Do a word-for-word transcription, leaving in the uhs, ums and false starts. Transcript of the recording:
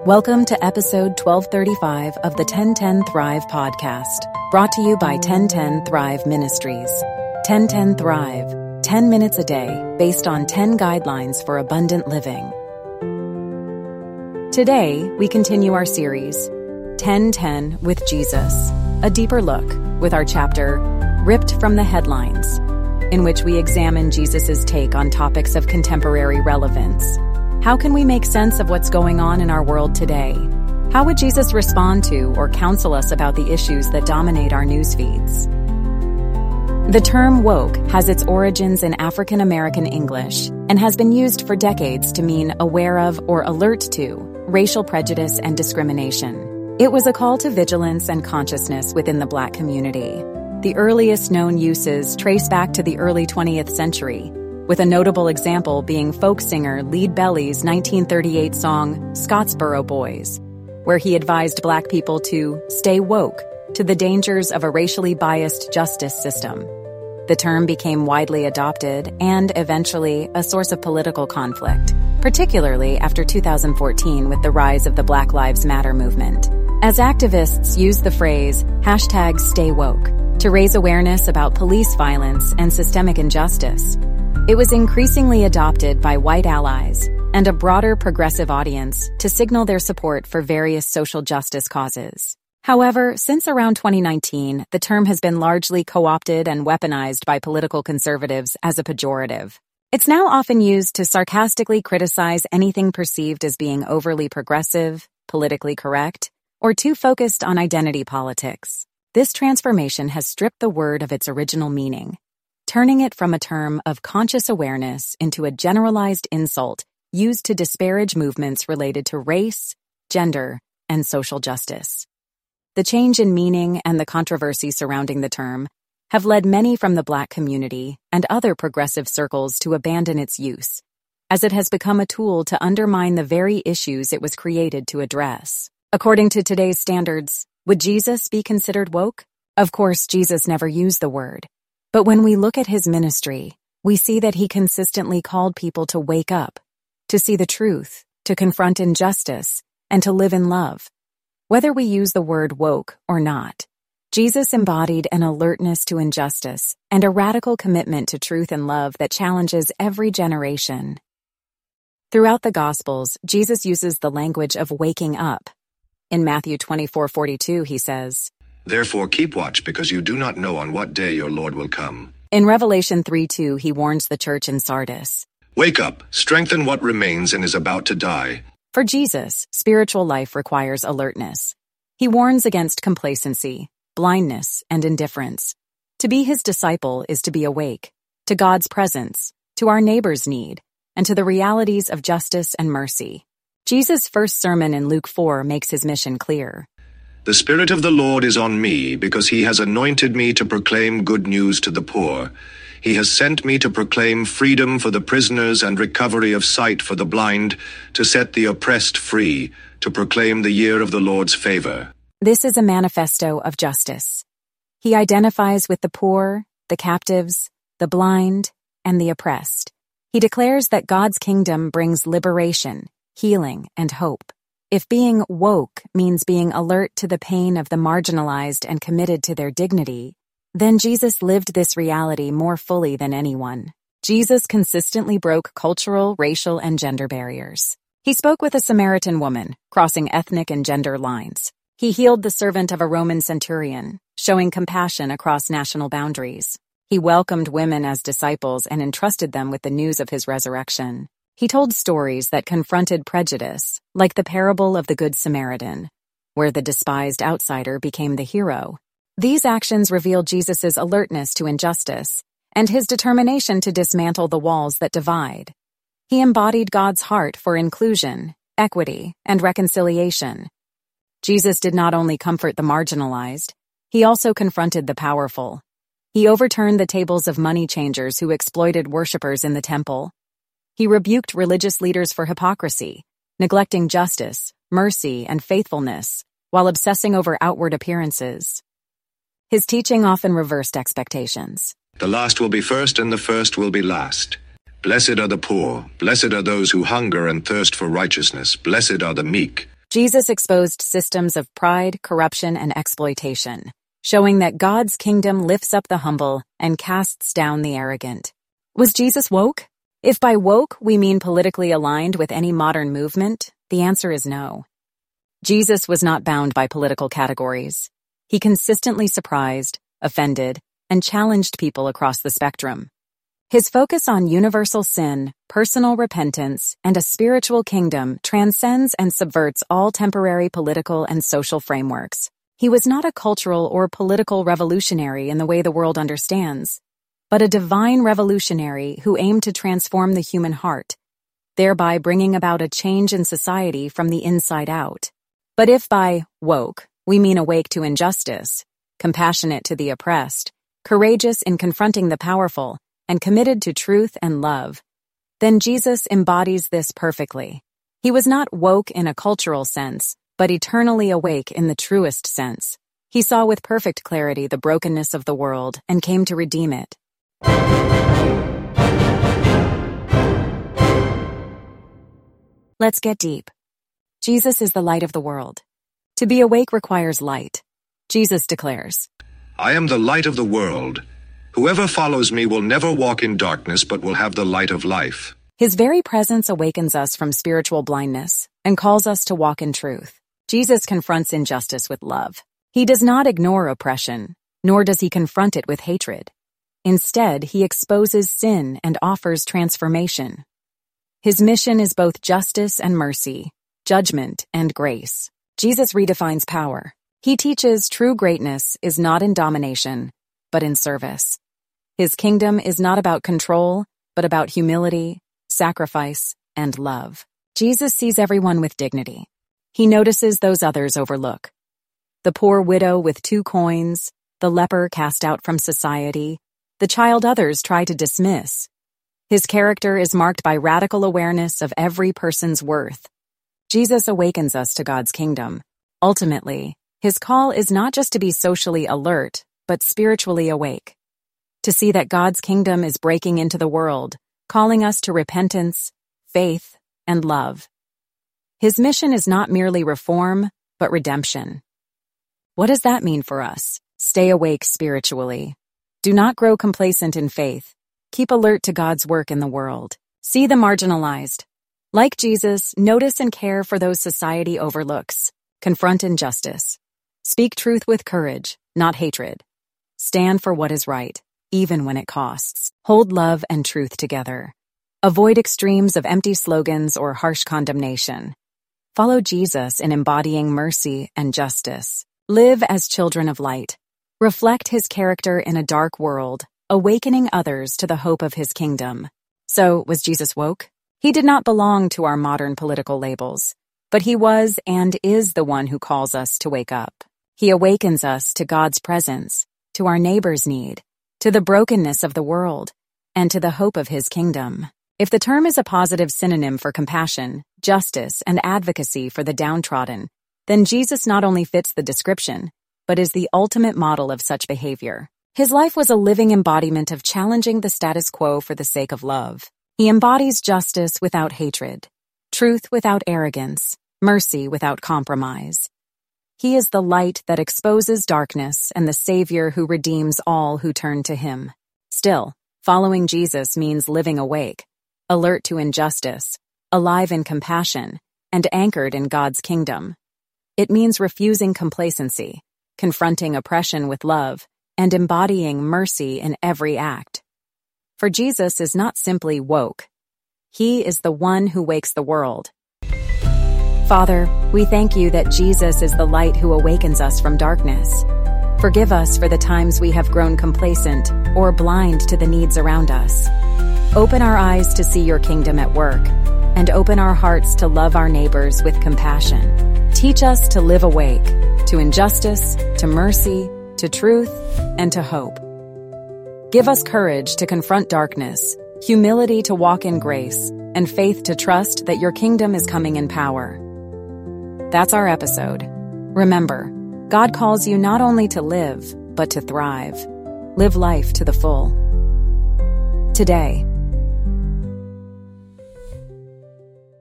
Welcome to episode twelve thirty-five of the ten ten Thrive podcast, brought to you by ten ten Thrive Ministries. ten ten Thrive, ten minutes a day, based on ten guidelines for abundant living. Today, we continue our series, ten ten with Jesus, a deeper look, with our chapter, Ripped from the Headlines, in which we examine Jesus' take on topics of contemporary relevance. How can we make sense of what's going on in our world today? How would Jesus respond to or counsel us about the issues that dominate our news feeds? The term woke has its origins in African American English and has been used for decades to mean aware of or alert to racial prejudice and discrimination. It was a call to vigilance and consciousness within the Black community. The earliest known uses trace back to the early twentieth century, with a notable example being folk singer Lead Belly's nineteen thirty-eight song, Scottsboro Boys, where he advised Black people to stay woke to the dangers of a racially biased justice system. The term became widely adopted and, eventually, a source of political conflict, particularly after two thousand fourteen with the rise of the Black Lives Matter movement. As activists used the phrase, hashtag stay woke, to raise awareness about police violence and systemic injustice, it was increasingly adopted by white allies and a broader progressive audience to signal their support for various social justice causes. However, since around twenty nineteen, the term has been largely co-opted and weaponized by political conservatives as a pejorative. It's now often used to sarcastically criticize anything perceived as being overly progressive, politically correct, or too focused on identity politics. This transformation has stripped the word of its original meaning, turning it from a term of conscious awareness into a generalized insult used to disparage movements related to race, gender, and social justice. The change in meaning and the controversy surrounding the term have led many from the Black community and other progressive circles to abandon its use, as it has become a tool to undermine the very issues it was created to address. According to today's standards, would Jesus be considered woke? Of course, Jesus never used the word. But when we look at his ministry, we see that he consistently called people to wake up, to see the truth, to confront injustice, and to live in love. Whether we use the word woke or not, Jesus embodied an alertness to injustice and a radical commitment to truth and love that challenges every generation. Throughout the Gospels, Jesus uses the language of waking up. In Matthew twenty-four forty-two, he says, "Therefore keep watch, because you do not know on what day your Lord will come." In Revelation three two, he warns the church in Sardis, "Wake up, strengthen what remains and is about to die." For Jesus, spiritual life requires alertness. He warns against complacency, blindness, and indifference. To be his disciple is to be awake, to God's presence, to our neighbor's need, and to the realities of justice and mercy. Jesus' first sermon in Luke four makes his mission clear. "The Spirit of the Lord is on me, because he has anointed me to proclaim good news to the poor. He has sent me to proclaim freedom for the prisoners and recovery of sight for the blind, to set the oppressed free, to proclaim the year of the Lord's favor." This is a manifesto of justice. He identifies with the poor, the captives, the blind, and the oppressed. He declares that God's kingdom brings liberation, healing, and hope. If being woke means being alert to the pain of the marginalized and committed to their dignity, then Jesus lived this reality more fully than anyone. Jesus consistently broke cultural, racial, and gender barriers. He spoke with a Samaritan woman, crossing ethnic and gender lines. He healed the servant of a Roman centurion, showing compassion across national boundaries. He welcomed women as disciples and entrusted them with the news of his resurrection. He told stories that confronted prejudice, like the parable of the Good Samaritan, where the despised outsider became the hero. These actions reveal Jesus' alertness to injustice and his determination to dismantle the walls that divide. He embodied God's heart for inclusion, equity, and reconciliation. Jesus did not only comfort the marginalized, he also confronted the powerful. He overturned the tables of money changers who exploited worshipers in the temple. He rebuked religious leaders for hypocrisy, neglecting justice, mercy, and faithfulness, while obsessing over outward appearances. His teaching often reversed expectations. "The last will be first, and the first will be last. Blessed are the poor, blessed are those who hunger and thirst for righteousness, blessed are the meek, Jesus exposed systems of pride, corruption, and exploitation, showing that God's kingdom lifts up the humble and casts down the arrogant. Was Jesus woke? If by woke we mean politically aligned with any modern movement, the answer is no. Jesus was not bound by political categories. He consistently surprised, offended, and challenged people across the spectrum. His focus on universal sin, personal repentance, and a spiritual kingdom transcends and subverts all temporary political and social frameworks. He was not a cultural or political revolutionary in the way the world understands, but a divine revolutionary who aimed to transform the human heart, thereby bringing about a change in society from the inside out. But if by woke we mean awake to injustice, compassionate to the oppressed, courageous in confronting the powerful, and committed to truth and love, then Jesus embodies this perfectly. He was not woke in a cultural sense, but eternally awake in the truest sense. He saw with perfect clarity the brokenness of the world and came to redeem it. Let's get deep. Jesus is the light of the world. To be awake requires light. Jesus declares, I am the light of the world. Whoever follows me will never walk in darkness, but will have the light of life. His very presence awakens us from spiritual blindness and calls us to walk in truth. Jesus confronts injustice with love. He does not ignore oppression, nor does he confront it with hatred. Instead, he exposes sin and offers transformation. His mission is both justice and mercy, judgment and grace. Jesus redefines power. He teaches true greatness is not in domination, but in service. His kingdom is not about control, but about humility, sacrifice, and love. Jesus sees everyone with dignity. He notices those others overlook. The poor widow with two coins, the leper cast out from society, the child others try to dismiss. His character is marked by radical awareness of every person's worth. Jesus awakens us to God's kingdom. Ultimately, his call is not just to be socially alert, but spiritually awake. To see that God's kingdom is breaking into the world, calling us to repentance, faith, and love. His mission is not merely reform, but redemption. What does that mean for us? Stay awake spiritually. Do not grow complacent in faith. Keep alert to God's work in the world. See the marginalized. Like Jesus, notice and care for those society overlooks. Confront injustice. Speak truth with courage, not hatred. Stand for what is right, even when it costs. Hold love and truth together. Avoid extremes of empty slogans or harsh condemnation. Follow Jesus in embodying mercy and justice. Live as children of light. Reflect his character in a dark world, awakening others to the hope of his kingdom. So, was Jesus woke? He did not belong to our modern political labels, but he was and is the one who calls us to wake up. He awakens us to God's presence, to our neighbor's need, to the brokenness of the world, and to the hope of his kingdom. If the term is a positive synonym for compassion, justice, and advocacy for the downtrodden, then Jesus not only fits the description, but is the ultimate model of such behavior. His life was a living embodiment of challenging the status quo for the sake of love. He embodies justice without hatred, truth without arrogance, mercy without compromise. He is the light that exposes darkness and the Savior who redeems all who turn to him. Still, following Jesus means living awake, alert to injustice, alive in compassion, and anchored in God's kingdom. It means refusing complacency, confronting oppression with love, and embodying mercy in every act. For Jesus is not simply woke. He is the one who wakes the world. Father, we thank you that Jesus is the light who awakens us from darkness. Forgive us for the times we have grown complacent or blind to the needs around us. Open our eyes to see your kingdom at work, and open our hearts to love our neighbors with compassion. Teach us to live awake, to injustice, to mercy, to truth, and to hope. Give us courage to confront darkness, humility to walk in grace, and faith to trust that your kingdom is coming in power. That's our episode. Remember, God calls you not only to live, but to thrive. Live life to the full. Today,